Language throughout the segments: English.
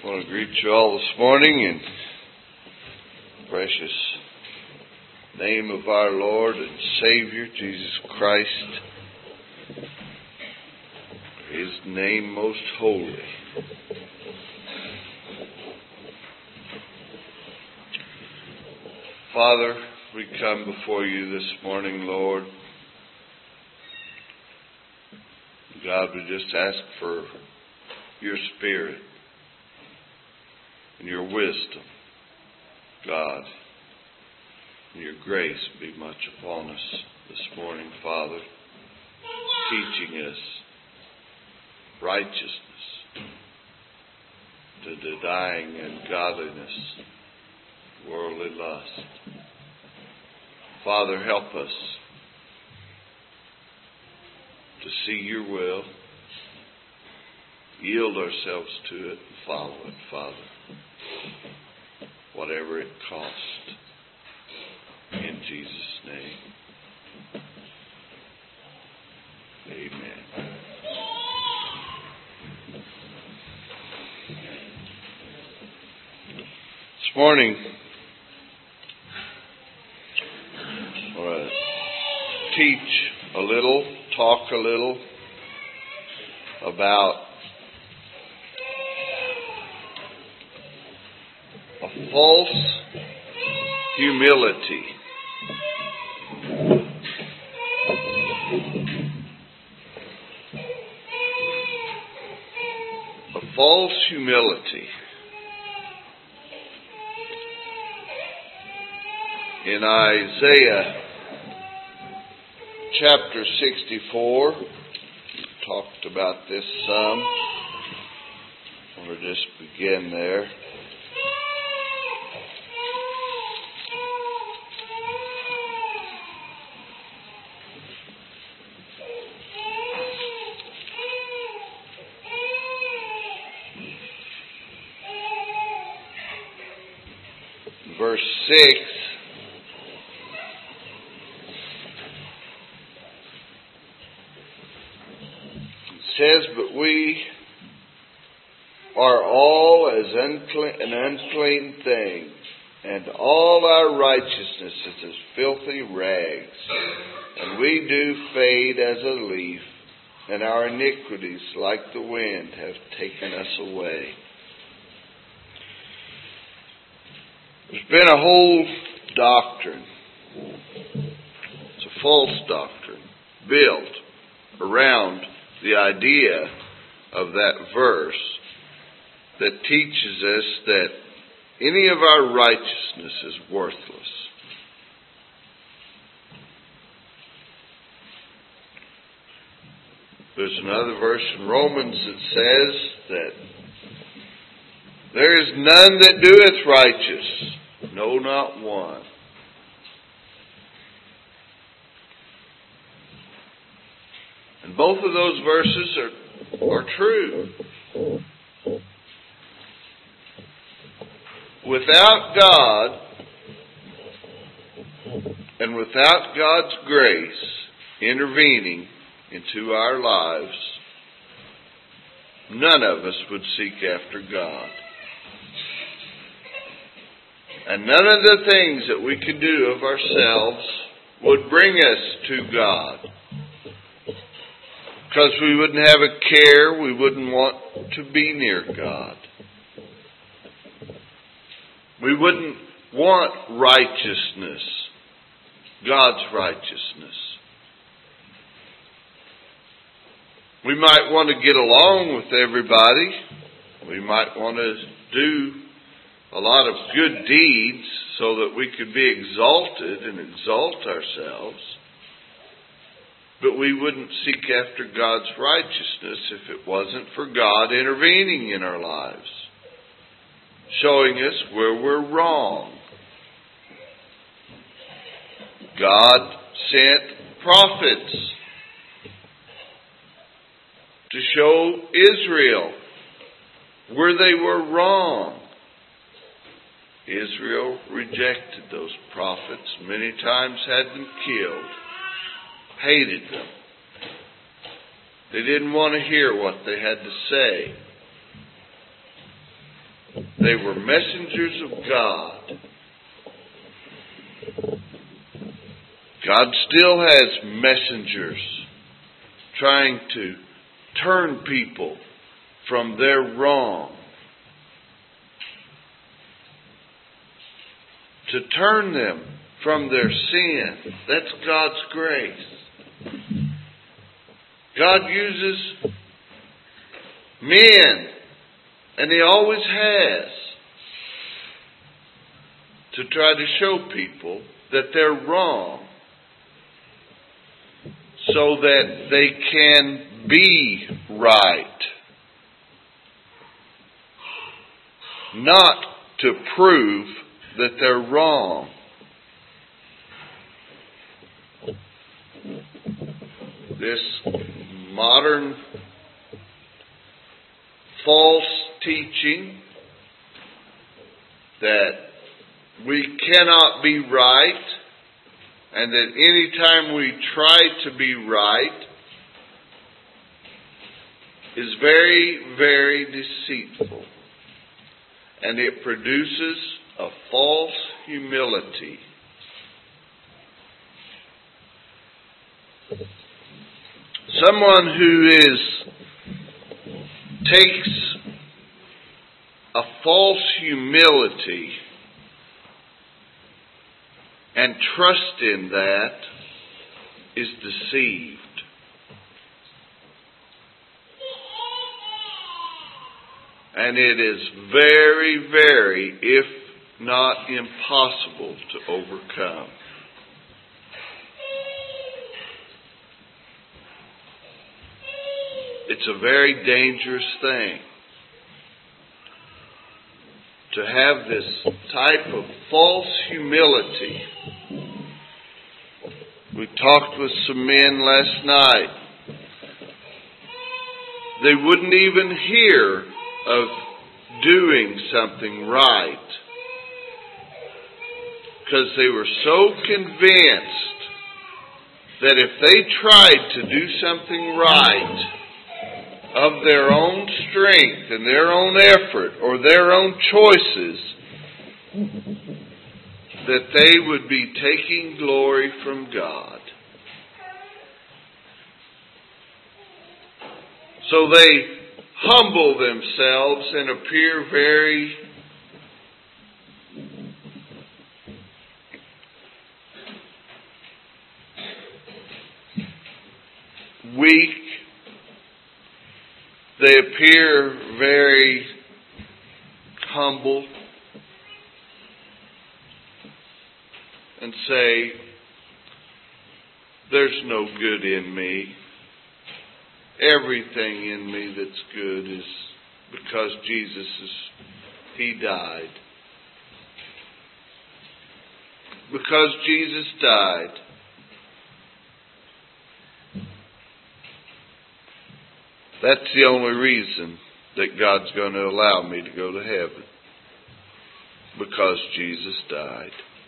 I want to greet you all this morning in the precious name of our Lord and Savior, Jesus Christ. His name most holy. Father, we come before you this morning, Lord. God, we just ask for your Spirit and your wisdom, God, and your grace be much upon us this morning, Father, teaching us righteousness, to denying ungodliness, worldly lust. Father, help us to see your will, yield ourselves to it, and follow it, Father, whatever it costs. In Jesus' name, amen. This morning, I want to teach a little, talk a little about a false humility. A false humility. In Isaiah chapter 64, we talked about this some. We'll just begin there. Verse 6. Says, but we are all as an unclean thing, and all our righteousness is as filthy rags. And we do fade as a leaf, and our iniquities, like the wind, have taken us away. There's been a whole doctrine, it's a false doctrine, built around the idea of that verse that teaches us that any of our righteousness is worthless. There's another verse in Romans that says that there is none that doeth righteous, no, not one. And both of those verses are true. Without God and without God's grace intervening into our lives, none of us would seek after God. And none of the things that we could do of ourselves would bring us to God. Because we wouldn't have a care, we wouldn't want to be near God. We wouldn't want righteousness, God's righteousness. We might want to get along with everybody. We might want to do a lot of good deeds so that we could be exalted and exalt ourselves. But we wouldn't seek after God's righteousness if it wasn't for God intervening in our lives, showing us where we're wrong. God sent prophets to show Israel where they were wrong. Israel rejected those prophets, many times had them killed. Hated them. They didn't want to hear what they had to say. They were messengers of God. God still has messengers trying to turn people from their wrong. To turn them from their sin. That's God's grace. God uses men, and He always has, to try to show people that they're wrong so that they can be right. Not to prove that they're wrong. This modern false teaching that we cannot be right, and that any time we try to be right is very, very deceitful. And it produces a false humility. Someone who takes a false humility and trust in that is deceived. And it is very, very, if not impossible, to overcome. It's a very dangerous thing to have this type of false humility. We talked with some men last night. They wouldn't even hear of doing something right because they were so convinced that if they tried to do something right of their own strength and their own effort or their own choices, that they would be taking glory from God. So they humble themselves and appear very weak. They appear very humble and say, there's no good in me. Everything in me that's good is because He died. Because Jesus died. That's the only reason that God's going to allow me to go to heaven. Because Jesus died.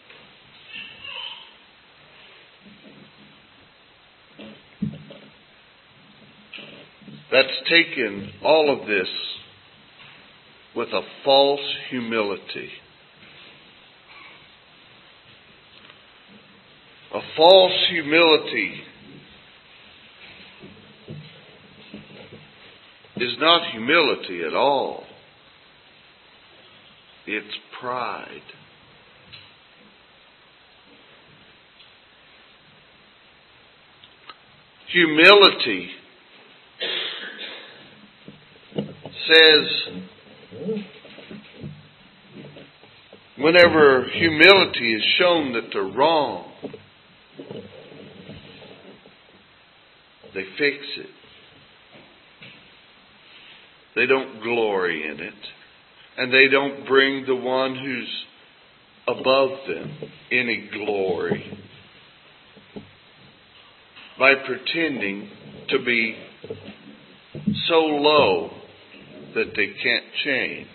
That's taken all of this with a false humility. A false humility is not humility at all. It's pride. Humility says, whenever humility is shown that they're wrong, they fix it. They don't glory in it. And they don't bring the one who's above them any glory by pretending to be so low that they can't change.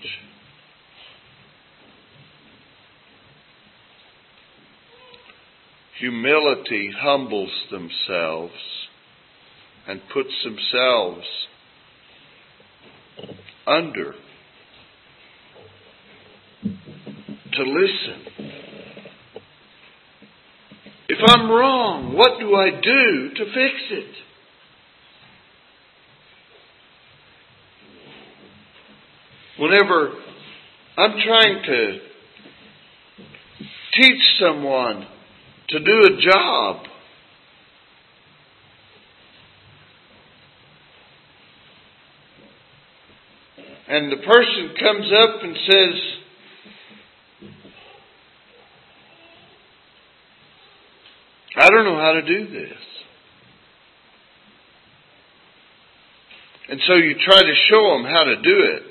Humility humbles themselves and puts themselves under to listen. If I'm wrong, what do I do to fix it? Whenever I'm trying to teach someone to do a job, and the person comes up and says, I don't know how to do this. And so you try to show them how to do it.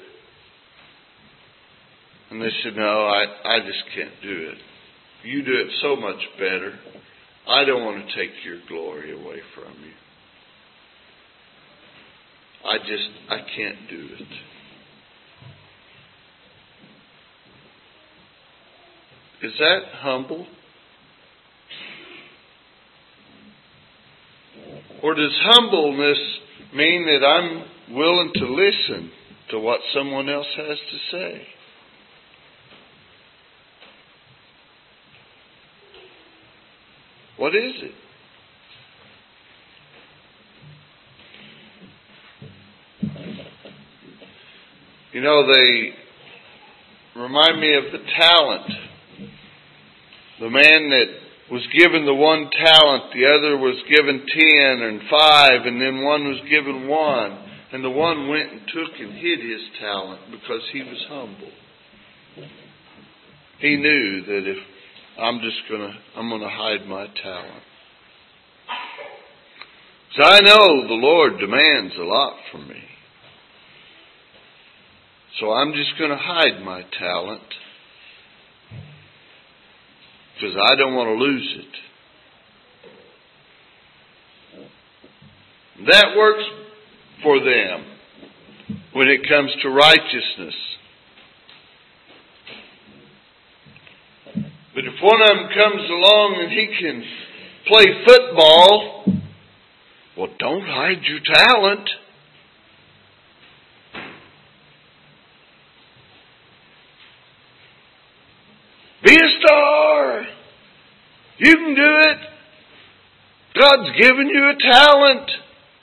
And they said, no, I just can't do it. You do it so much better. I don't want to take your glory away from you. I can't do it. Is that humble? Or does humbleness mean that I'm willing to listen to what someone else has to say? What is it? You know, they remind me of the talent. The man that was given the 1 talent, the other was given 10 and 5, and then one was given 1. And the one went and took and hid his talent because he was humble. He knew that if I'm going to hide my talent. So I know the Lord demands a lot from me. So I'm just going to hide my talent because I don't want to lose it. That works for them when it comes to righteousness. But if one of them comes along and he can play football, well, don't hide your talent. Be a star. You can do it. God's given you a talent.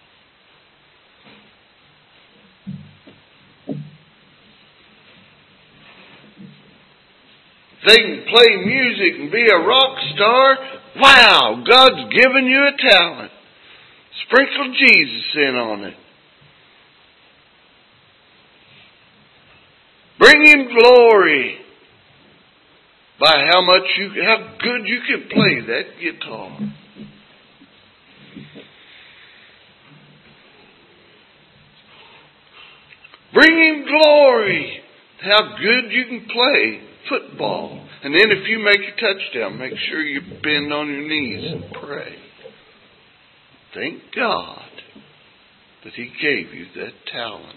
They can play music and be a rock star. Wow, God's given you a talent. Sprinkle Jesus in on it. Bring Him glory by how good you can play that guitar. Bring Him glory how good you can play football. And then if you make a touchdown, make sure you bend on your knees and pray. Thank God that He gave you that talent.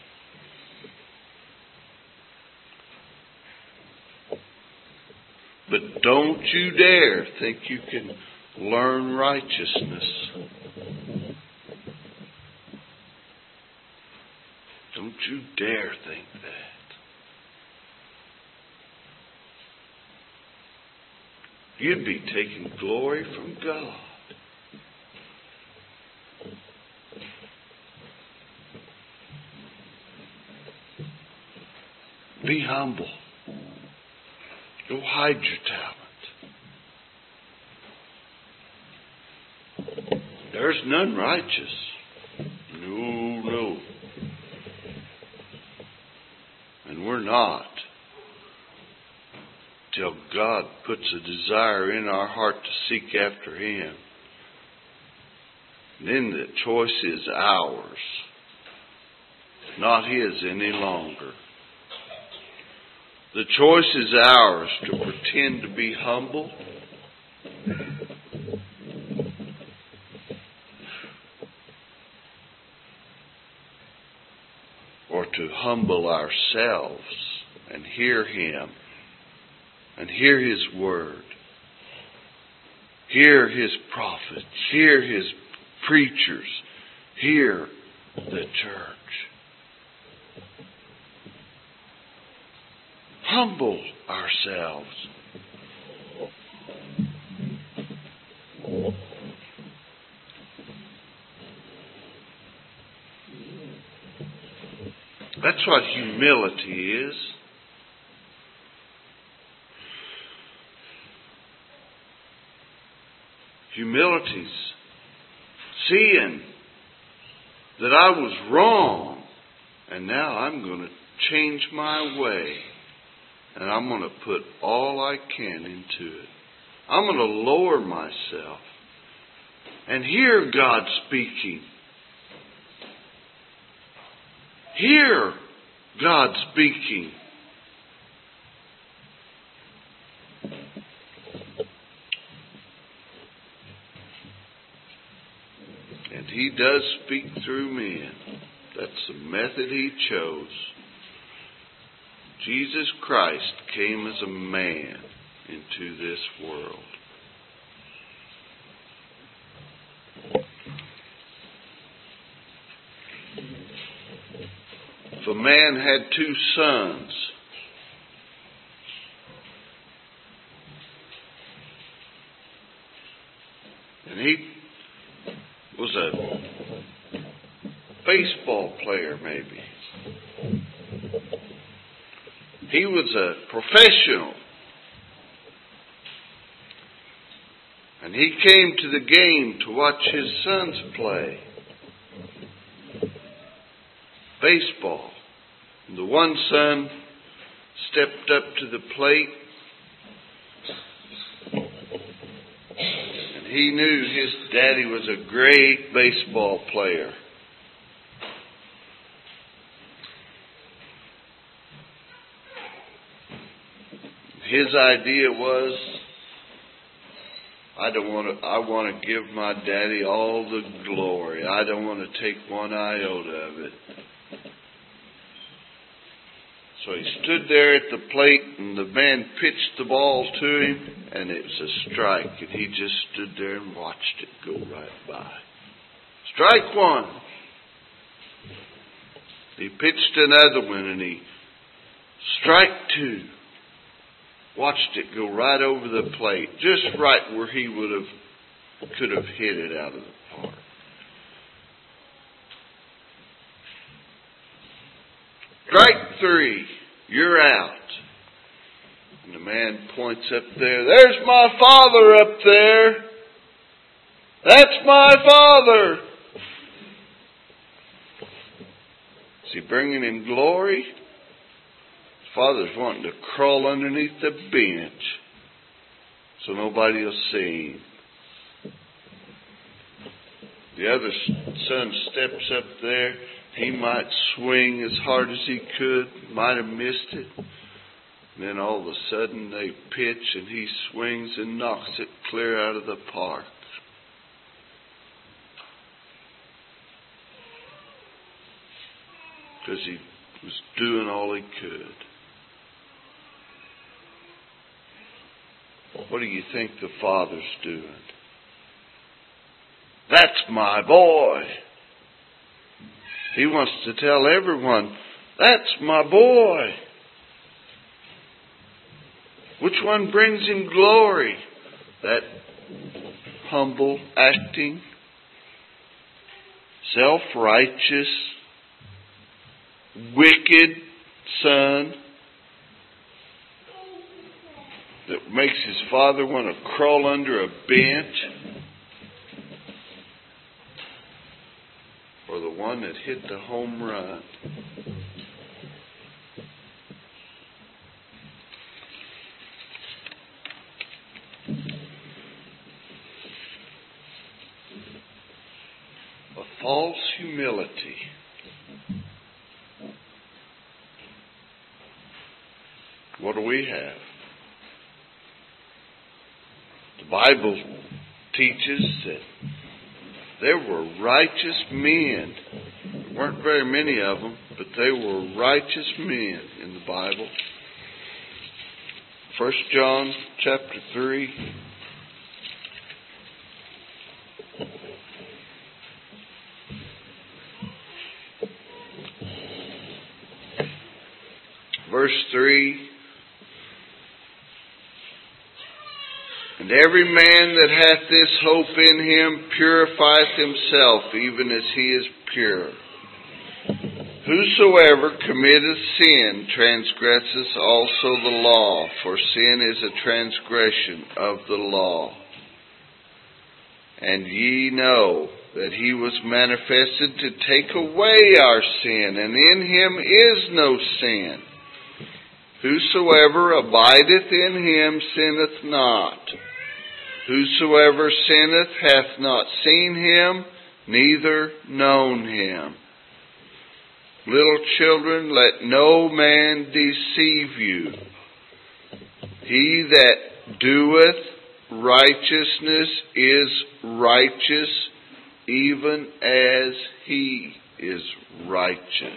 But don't you dare think you can learn righteousness. Don't you dare think that. You'd be taking glory from God. Be humble. Go hide your talent. There's none righteous. No. And we're not. Till God puts a desire in our heart to seek after Him. Then the choice is ours, not His any longer. The choice is ours to pretend to be humble or to humble ourselves and hear Him and hear His word, hear His prophets, hear His preachers, hear the church. humble ourselves. That's what humility is. Humility's seeing that I was wrong, and now I'm going to change my way, and I'm going to put all I can into it. I'm going to lower myself and hear God speaking. Hear God speaking. And He does speak through men. That's the method He chose. Jesus Christ came as a man into this world. If a man had 2 sons, and he was a baseball player maybe, he was a professional, and he came to the game to watch his sons play baseball. And the one son stepped up to the plate, and he knew his daddy was a great baseball player. His idea was, I want to give my daddy all the glory. I don't want to take one iota of it. So he stood there at the plate, and the man pitched the ball to him, and it was a strike. And he just stood there and watched it go right by. Strike 1. He pitched another one, and he strike 2. Watched it go right over the plate, just right where he could have hit it out of the park. Strike 3, you're out. And the man points up there. There's my father up there. That's my father. Is he bringing him glory? His father's wanting to crawl underneath the bench so nobody will see him. The other son steps up there. He might swing as hard as he could, might have missed it. And then all of a sudden they pitch and he swings and knocks it clear out of the park. Because he was doing all he could. What do you think the father's doing? That's my boy. He wants to tell everyone, that's my boy. Which one brings him glory? That humble acting, self-righteous, wicked son that makes his father want to crawl under a bench? Or the one that hit the home run? A false humility. What do we have? The Bible teaches that there were righteous men. There weren't very many of them, but they were righteous men in the Bible. 1 John chapter 3. Verse 3, And every man that hath this hope in him purifieth himself, even as he is pure. Whosoever committeth sin transgresseth also the law, for sin is a transgression of the law. And ye know that he was manifested to take away our sin, and in him is no sin. Whosoever abideth in him sinneth not. Whosoever sinneth hath not seen him, neither known him. Little children, let no man deceive you. He that doeth righteousness is righteous, even as he is righteous.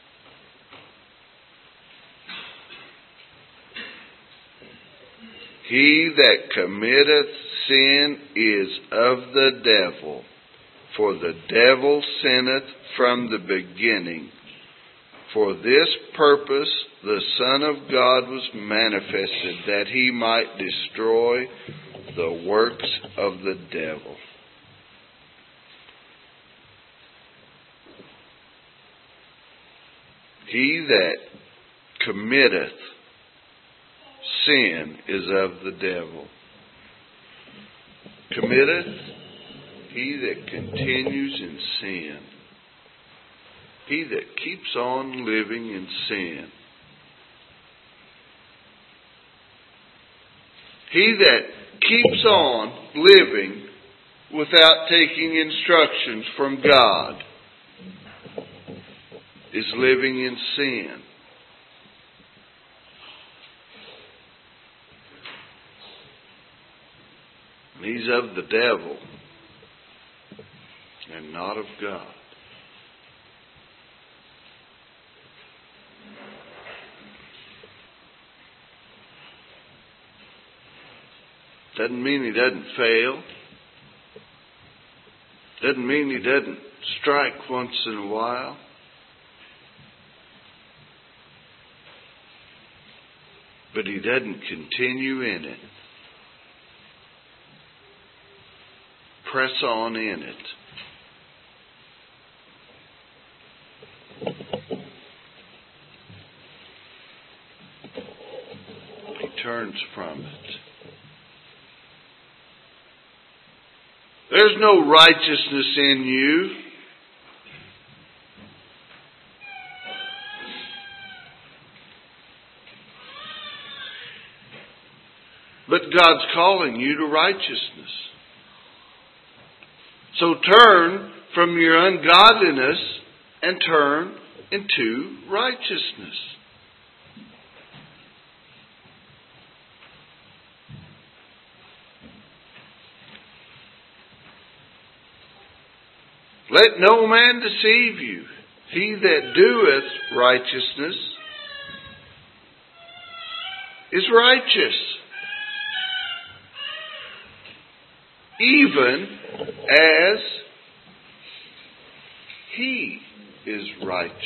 He that committeth sin is of the devil, for the devil sinneth from the beginning. For this purpose the Son of God was manifested, that he might destroy the works of the devil. He that committeth sin is of the devil. Committeth, he that continues in sin. He that keeps on living in sin. He that keeps on living without taking instructions from God is living in sin. And he's of the devil and not of God. Doesn't mean he doesn't fail. Doesn't mean he doesn't strike once in a while. But he doesn't continue in it. Press on in it. He turns from it. There's no righteousness in you. But God's calling you to righteousness. So turn from your ungodliness and turn into righteousness. Let no man deceive you. He that doeth righteousness is righteous, even as he is righteous.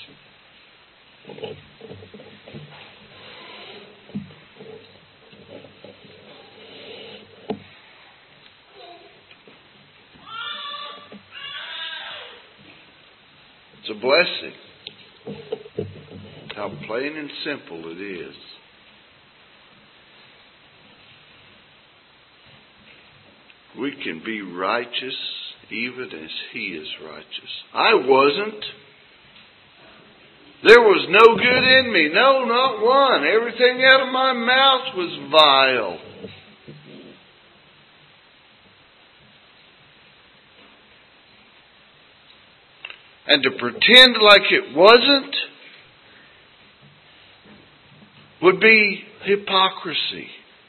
It's a blessing. How plain and simple it is. We can be righteous even as he is righteous. I wasn't. There was no good in me. No, not one. Everything out of my mouth was vile. And to pretend like it wasn't would be hypocrisy.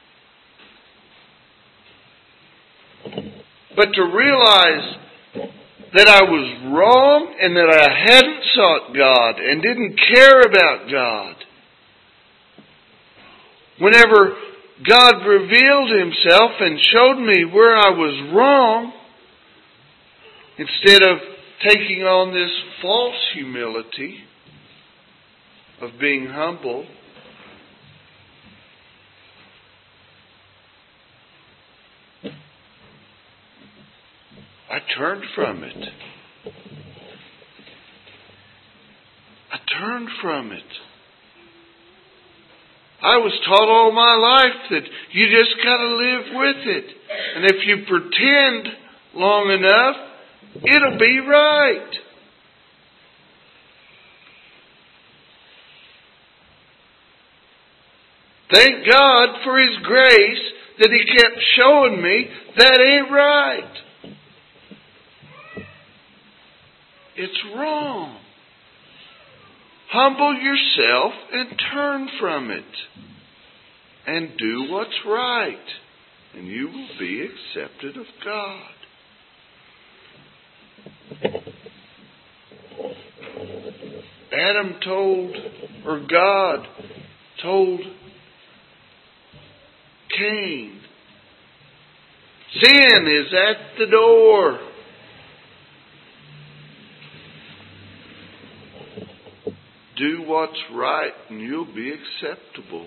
But to realize that I was wrong and that I hadn't sought God and didn't care about God. Whenever God revealed himself and showed me where I was wrong, instead of taking on this false humility of being humble, I turned from it. I turned from it. I was taught all my life that you just got to live with it. And if you pretend long enough, it'll be right. Thank God for His grace that He kept showing me that ain't right. It's wrong. Humble yourself and turn from it. And do what's right. And you will be accepted of God. God told Cain, sin is at the door. Do what's right and you'll be acceptable.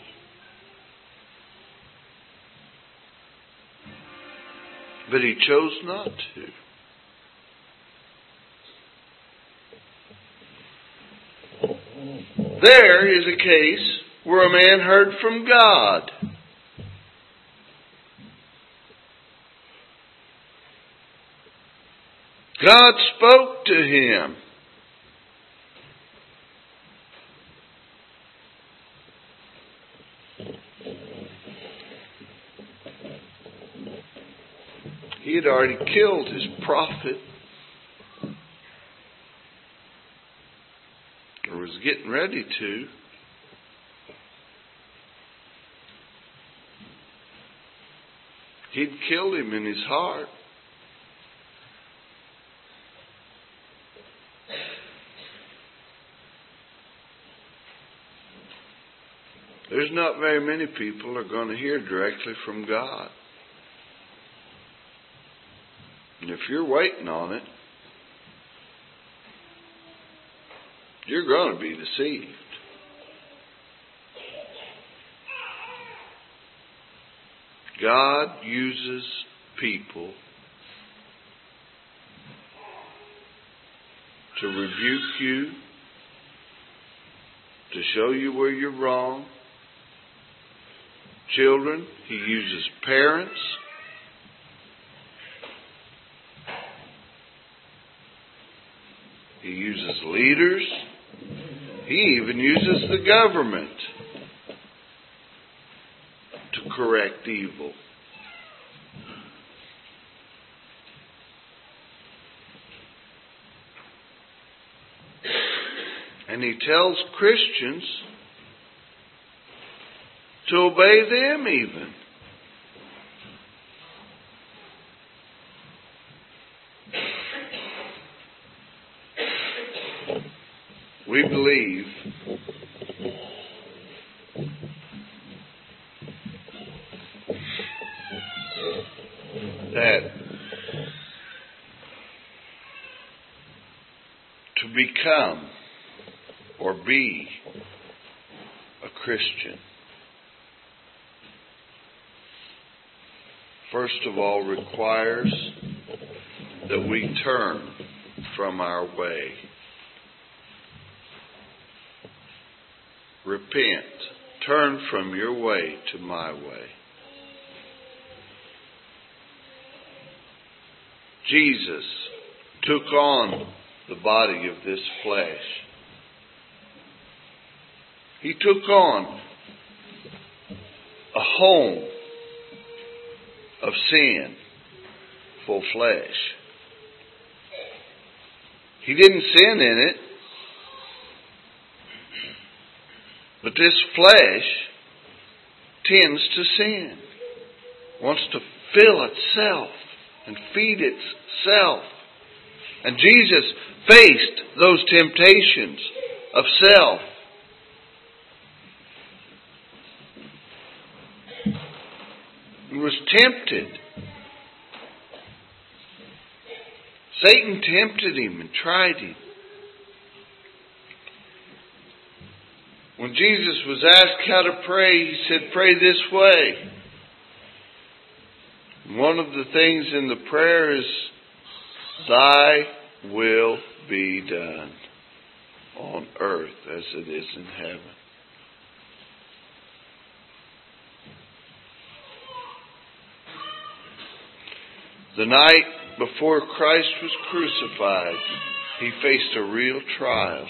But he chose not to. There is a case where a man heard from God. God spoke to him. He had already killed his prophet, or was getting ready to. He'd killed him in his heart. There's not very many people are going to hear directly from God. And if you're waiting on it, you're going to be deceived. God uses people to rebuke you, to show you where you're wrong. Children, He uses parents. He uses leaders. He even uses the government to correct evil. And He tells Christians to obey them even. We believe that to become or be a Christian, first of all, requires that we turn from our way. Repent. Turn from your way to my way. Jesus took on the body of this flesh. He took on a home of sin, full flesh. He didn't sin in it. But this flesh tends to sin. Wants to fill itself and feed itself. And Jesus faced those temptations of self. He was tempted. Satan tempted him and tried him. When Jesus was asked how to pray, He said, pray this way. And one of the things in the prayer is Thy will be done on earth as it is in heaven. The night before Christ was crucified, he faced a real trial.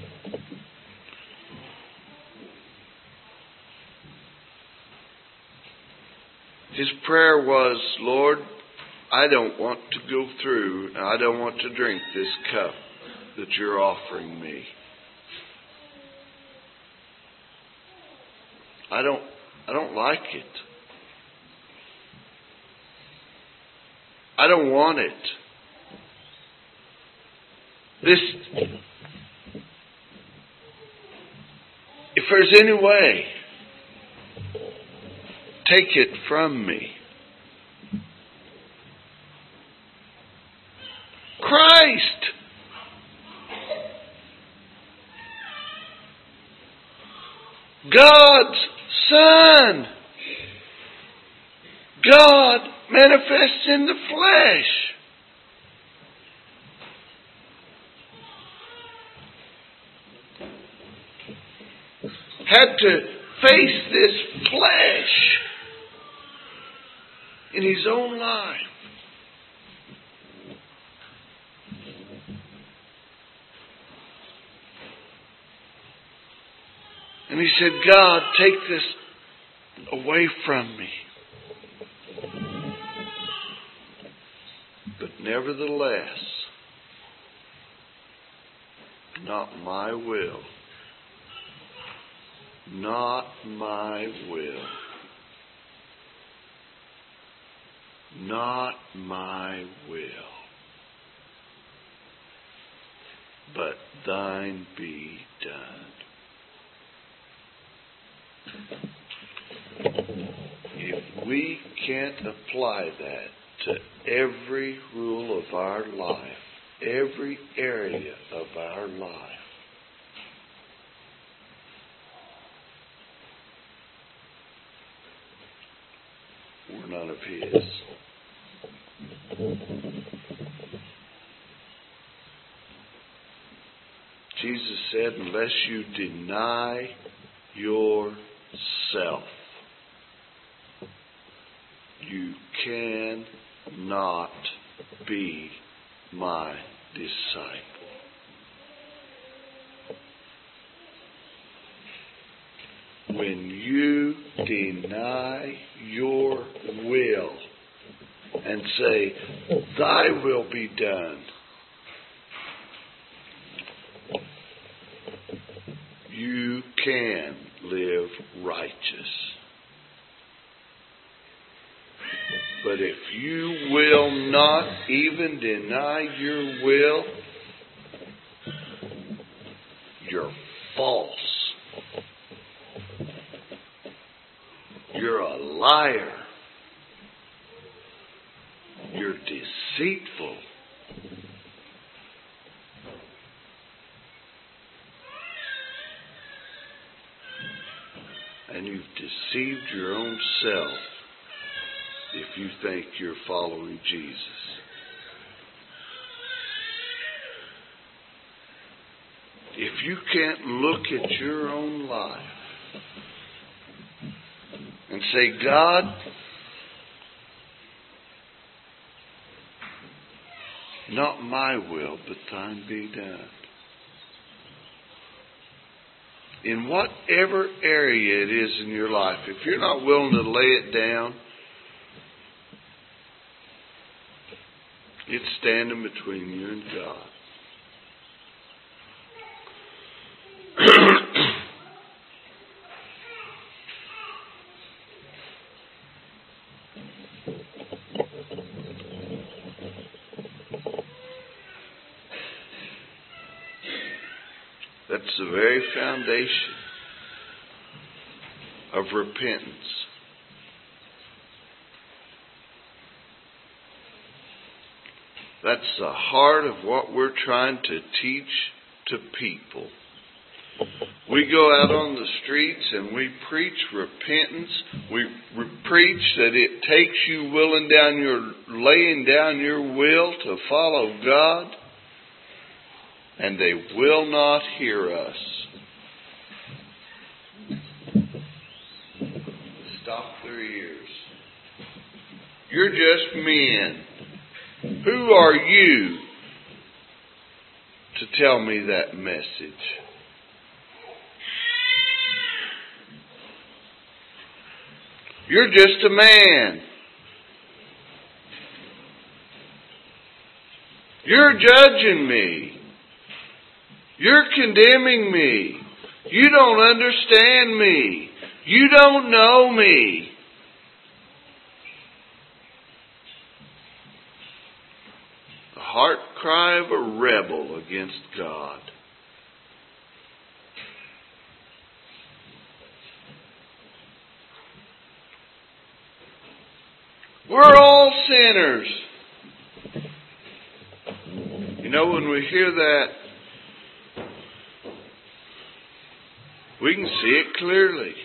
His prayer was, Lord, I don't want to go through, and I don't want to drink this cup that you're offering me. I don't like it. I don't want it. If there's any way, take it from me. Christ! God's Son! God manifests in the flesh. Had to face this flesh in his own life. And he said, God, take this away from me. But nevertheless, not my will. Not my will. Not my will. But thine be done. If we can't apply that to every rule of our life, every area of our life, we're none of His. Jesus said, unless you deny yourself, you cannot be my disciple. When you deny your will and say, thy will be done, you can live righteous. But if you will not even deny your will, you're false. You're a liar. You're deceitful. And you've deceived your own self if you think you're following Jesus. If you can't look at your own life and say, God, not my will, but thine be done. In whatever area it is in your life, if you're not willing to lay it down, it's standing between you and God. That's the very foundation of repentance. That's the heart of what we're trying to teach to people. We go out on the streets and we preach repentance. We preach that it takes you laying down your will to follow God. And they will not hear us. Stop their ears. You're just men. Who are you to tell me that message? You're just a man. You're judging me. You're condemning me. You don't understand me. You don't know me. The heart cry of a rebel against God. We're all sinners. You know, when we hear that, we can see it clearly.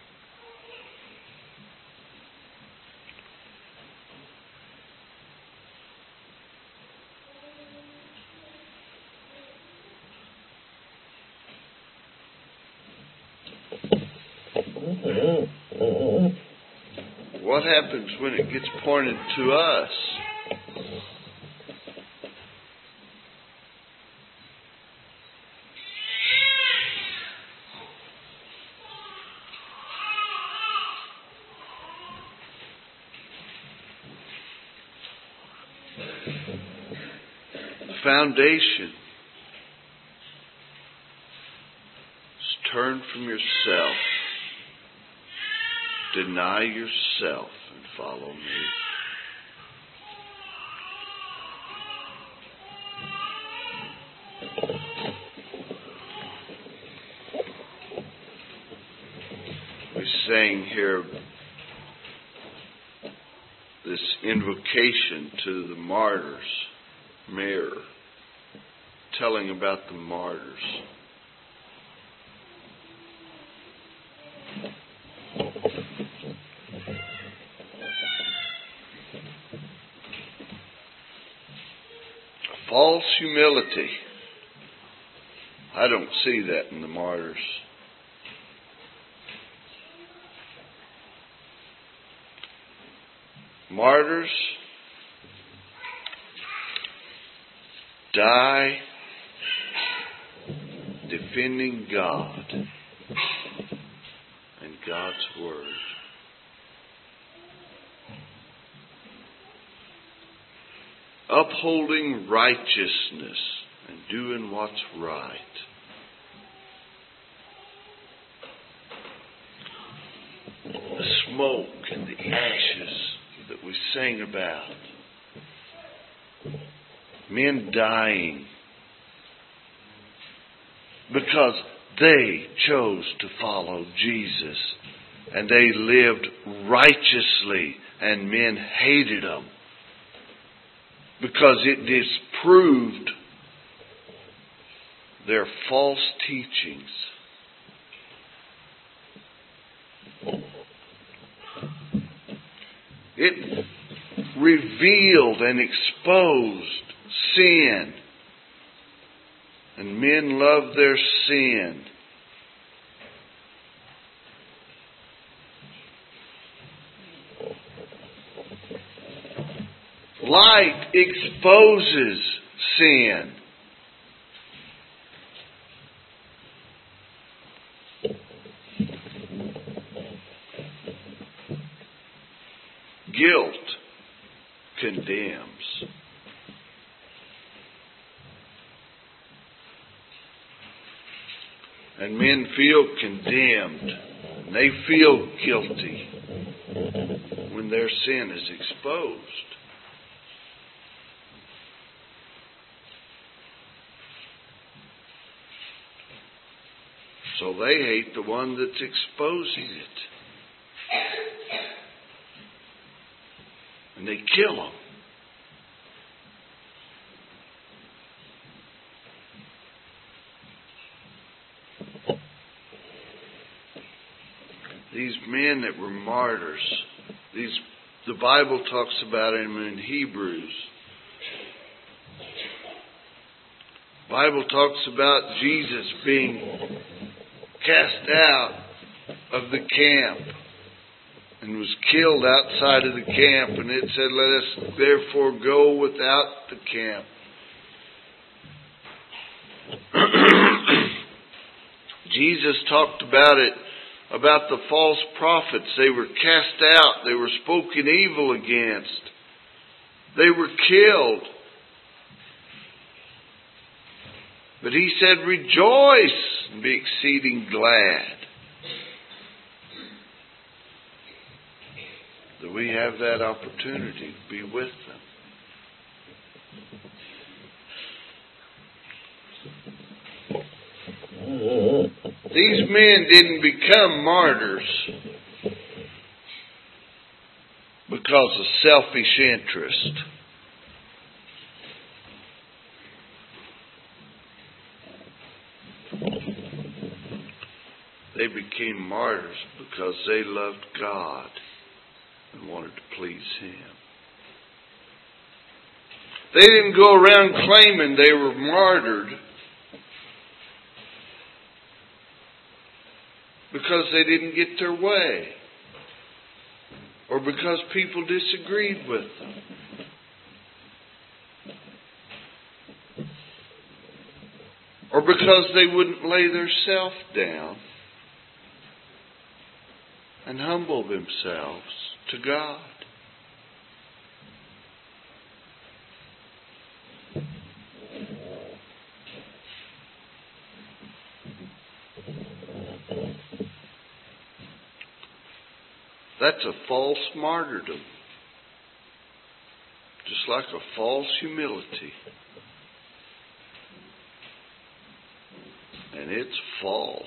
What happens when it gets pointed to us? The foundation is turn from yourself. Deny yourself and follow me. We sang here this invocation to the martyrs, mirror, telling about the martyrs. False humility. I don't see that in the martyrs. Martyrs die defending God and God's Word. Upholding righteousness and doing what's right. The smoke and the ashes that we sing about. Men dying because they chose to follow Jesus and they lived righteously and men hated them because it disproved their false teachings. It revealed and exposed sin. And men loved their sin. Light exposes sin. Guilt condemns. And men feel condemned. And they feel guilty when their sin is exposed. So they hate the one that's exposing it. And they kill them. men that were martyrs. The Bible talks about them in Hebrews. The Bible talks about Jesus being cast out of the camp and was killed outside of the camp. And it said, let us therefore go without the camp. Jesus talked about it, about the false prophets. They were cast out. They were spoken evil against. They were killed. But he said, rejoice and be exceeding glad that we have that opportunity to be with them. These men didn't become martyrs because of selfish interest. They became martyrs because they loved God and wanted to please Him. They didn't go around claiming they were martyred because they didn't get their way, or because people disagreed with them. Or because they wouldn't lay their self down and humble themselves to God. That's a false martyrdom. Just like a false humility. And it's false.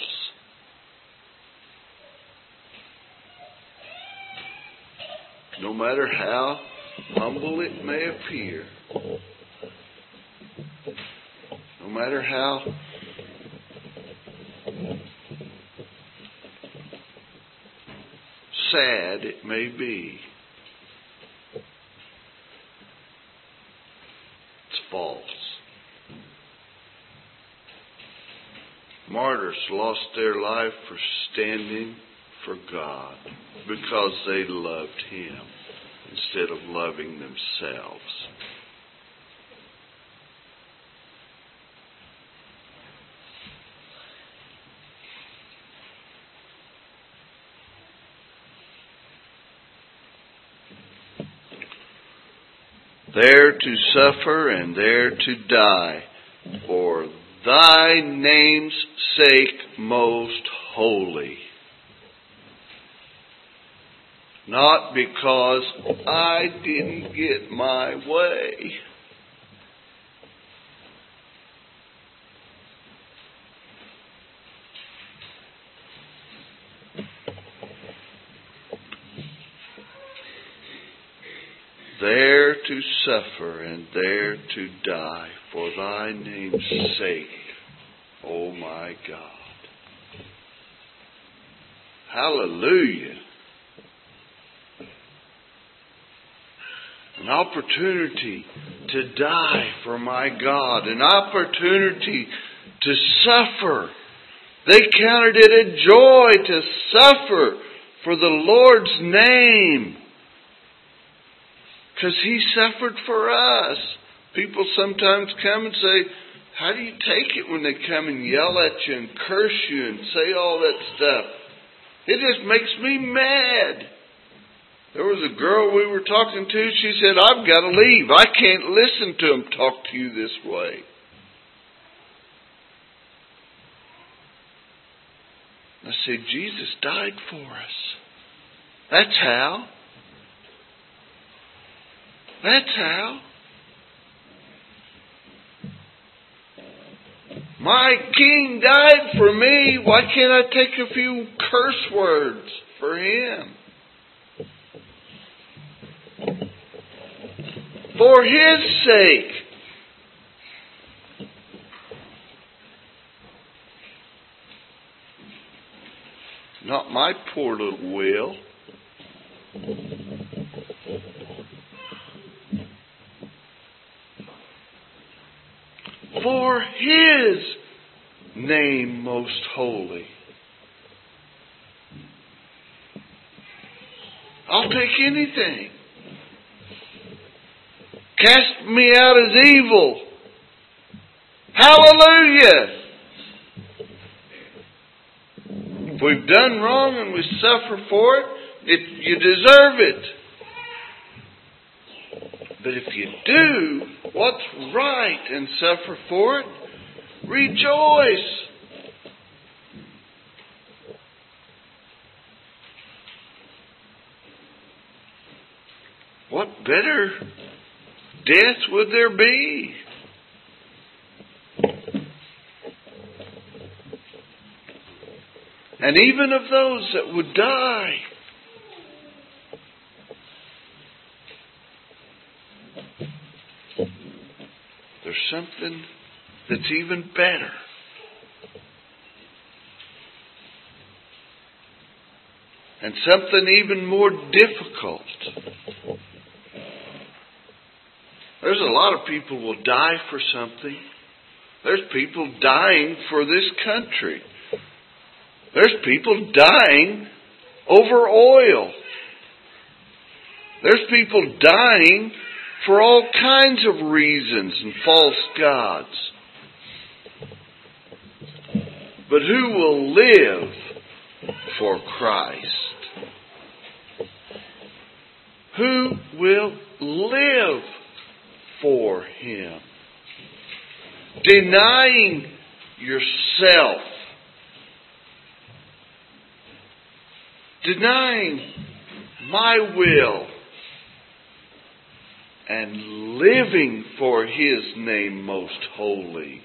No matter how humble it may appear. No matter how sad it may be. It's false. Martyrs lost their life for standing for God because they loved Him instead of loving themselves. There to suffer and there to die for Thy name's sake, most holy. Not because I didn't get my way. There to suffer and there to die for Thy name's sake, oh my God. Hallelujah. An opportunity to die for my God. An opportunity to suffer. They counted it a joy to suffer for the Lord's name. Because He suffered for us. People sometimes come and say, how do you take it when they come and yell at you and curse you and say all that stuff? It just makes me mad. There was a girl we were talking to. She said, I've got to leave. I can't listen to them talk to you this way. I said, Jesus died for us. That's how. That's how. My King died for me. Why can't I take a few curse words for Him? For His sake. not my poor little will. For His name most holy. I'll take anything. Cast me out as evil. Hallelujah! If we've done wrong and we suffer for it, you deserve it. But if you do what's right and suffer for it, rejoice. What better death would there be? And even of those that would die, there's something that's even better. And something even more difficult. There's a lot of people will die for something. There's people dying for this country. There's people dying over oil. There's people dying for all kinds of reasons and false gods. But who will live for Christ? Who will live for Him? Denying yourself. Denying my will. And living for His name most holy.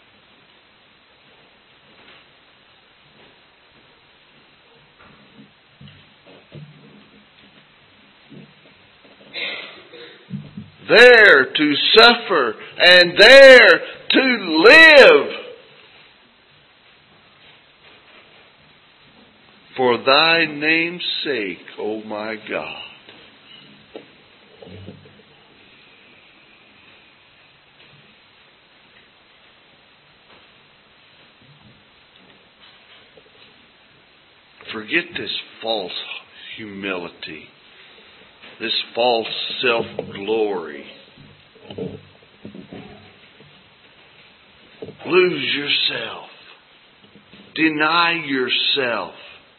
There to suffer and there to live for Thy name's sake, O my God. Forget this false humility, this false self-glory. Lose yourself. Deny yourself.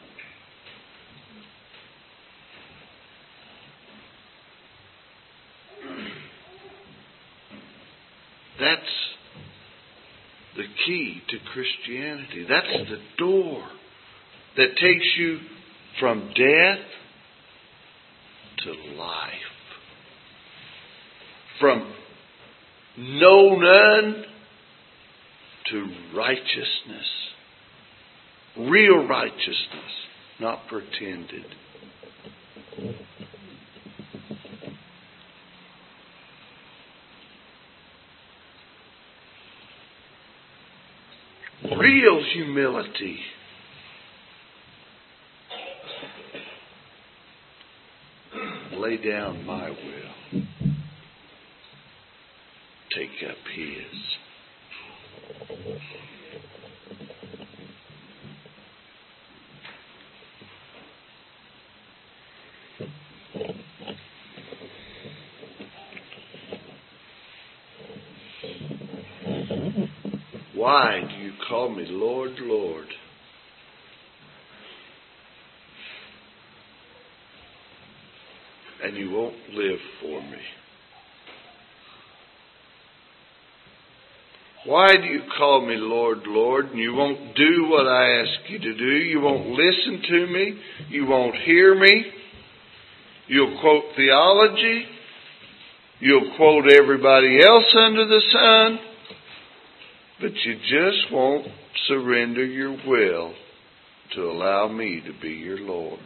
That's the key to Christianity. That's the door that takes you from death to life. From know none to righteousness. Real righteousness, not pretended. Real humility. Lay down my will. Take up His. Why do you call me Lord, Lord? And you won't live for me. Why do you call me Lord, Lord, and you won't do what I ask you to do? You won't listen to me. You won't hear me. You'll quote theology. You'll quote everybody else under the sun. But you just won't surrender your will to allow me to be your Lord.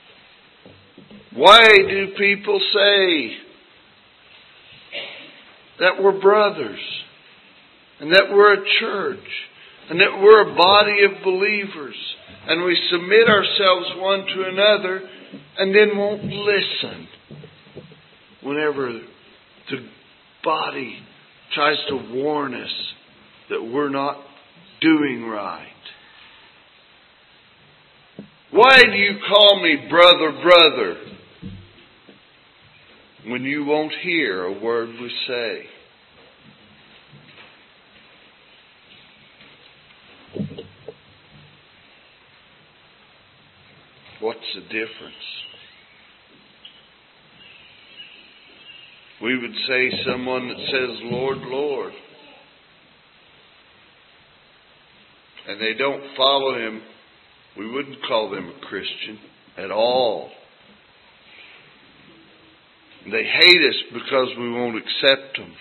Why do people say that we're brothers, and that we're a church, and that we're a body of believers, and we submit ourselves one to another, and then won't listen whenever the body tries to warn us that we're not doing right. Why do you call me brother, brother, when you won't hear a word we say? What's the difference? We would say someone that says, Lord, Lord, and they don't follow Him, we wouldn't call them a Christian at all. They hate us because we won't accept them.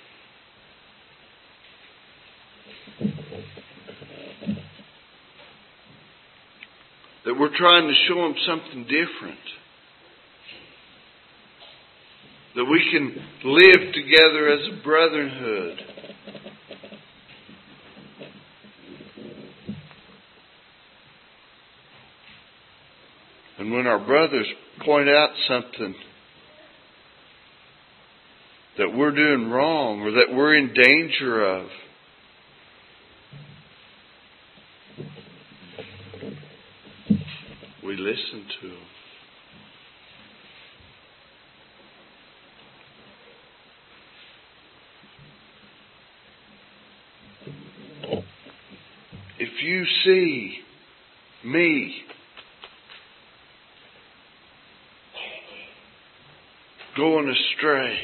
That we're trying to show them something different. That we can live together as a brotherhood. And when our brothers point out something that we're doing wrong or that we're in danger of, we listen to them. If you see me going astray,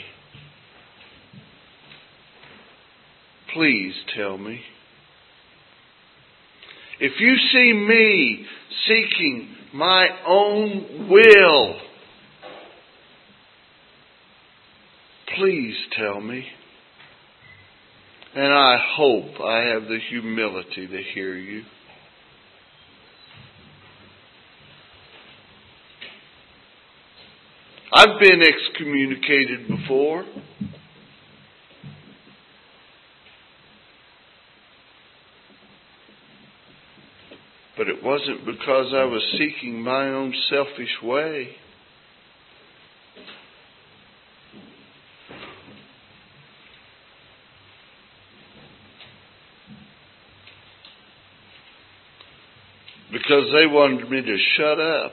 please tell me. If you see me seeking my own will, please tell me. And I hope I have the humility to hear you. I've been excommunicated before. But it wasn't because I was seeking my own selfish way. Because they wanted me to shut up.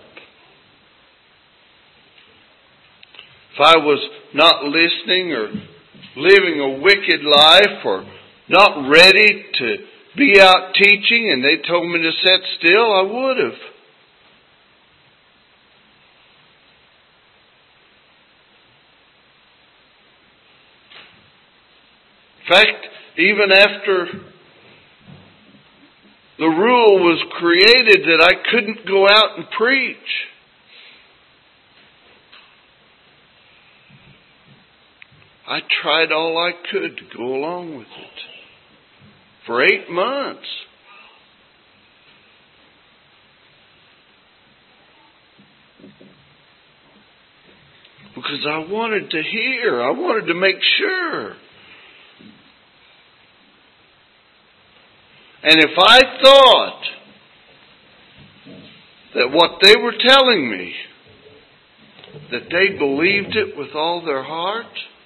If I was not listening or living a wicked life or not ready to be out teaching and they told me to sit still, I would have. In fact, even after the rule was created that I couldn't go out and preach, I tried all I could to go along with it. For 8 months. Because I wanted to hear. I wanted to make sure. And if I thought that what they were telling me, that they believed it with all their heart,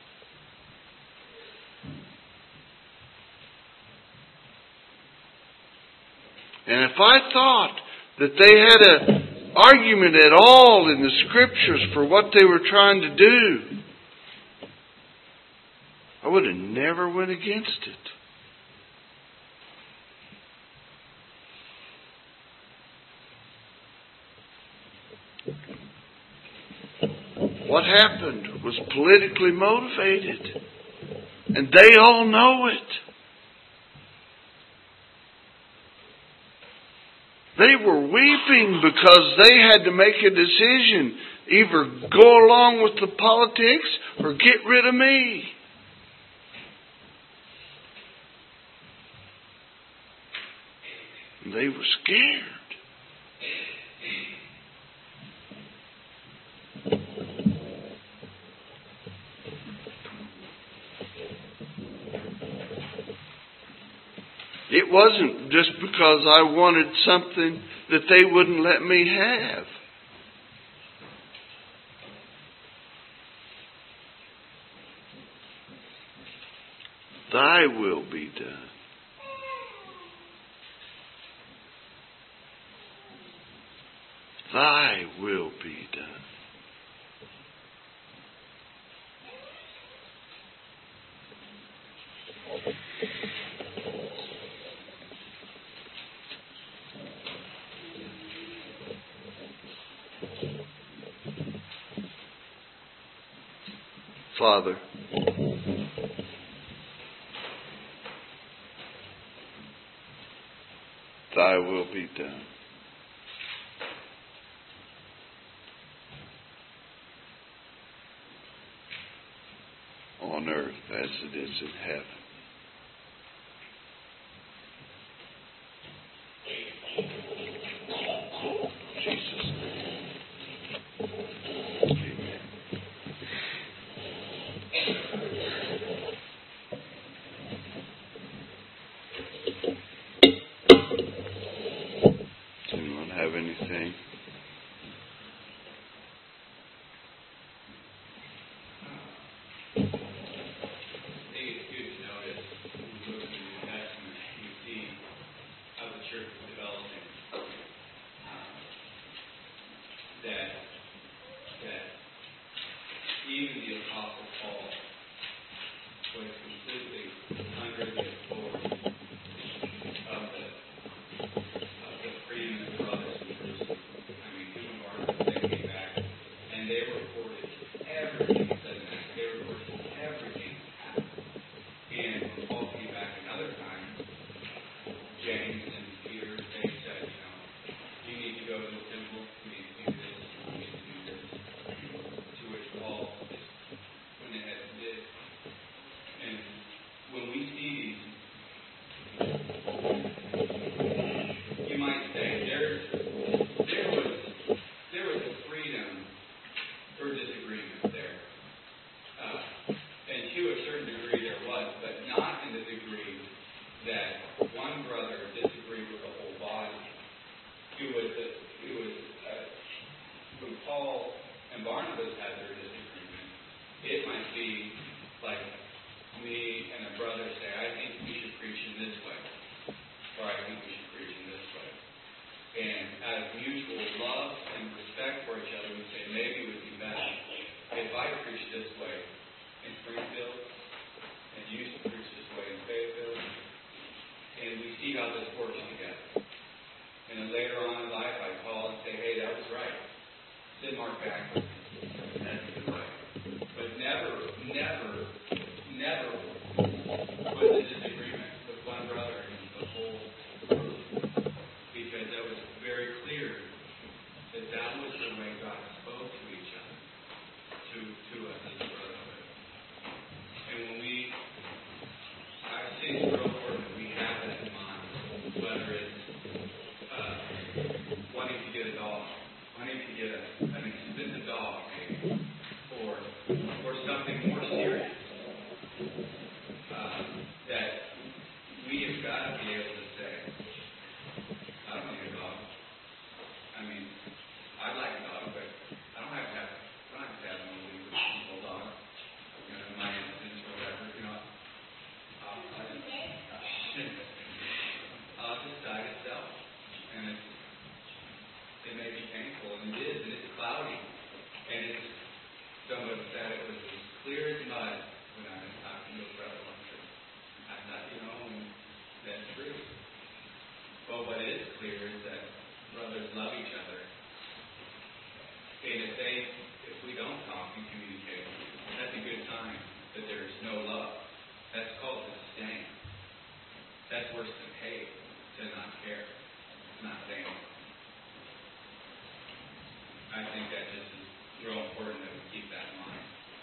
and if I thought that they had an argument at all in the Scriptures for what they were trying to do, I would have never went against it. What happened was politically motivated. And they all know it. They were weeping because they had to make a decision. Either go along with the politics or get rid of me. And they were scared. It wasn't just because I wanted something that they wouldn't let me have. Thy will be done. Thy will be done. Father, Thy will be done. On earth as it is in heaven. Jesus' name. Amen. Does anyone have anything?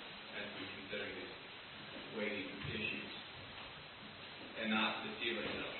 weighty issues and not deceive ourselves.